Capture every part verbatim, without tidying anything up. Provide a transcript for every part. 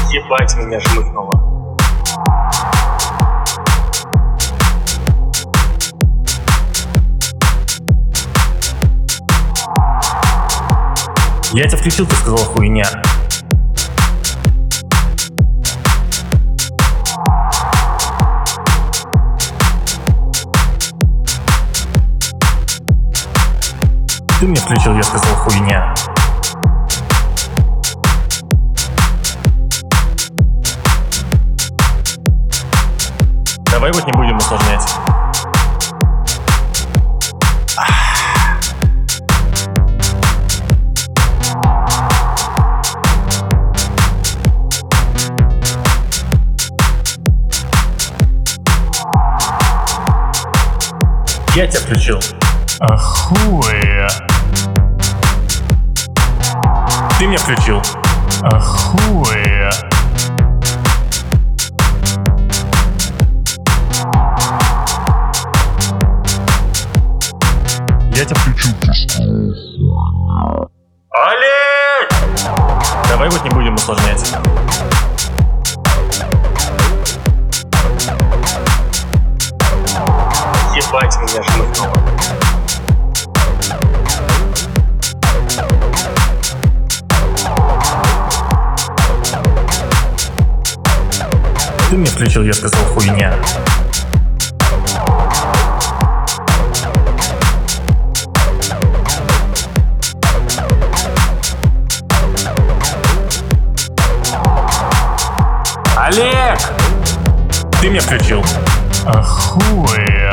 Ебать, меня жмыхнуло. Я тебя включил, ты сказал хуйня. Ты мне включил, я сказал хуйня. Давай вот не будем усложнять. Я тебя включил. Ахуя. Ты меня включил. Ахуя. Я тебя включил. Олег! Давай вот не будем усложнять. Ебать, меня жмыхнуло. Ты мне включил, я сказал хуйня. Олег! Ты меня включил. Ахуя.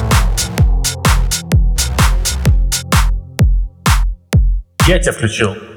Я тебя включил.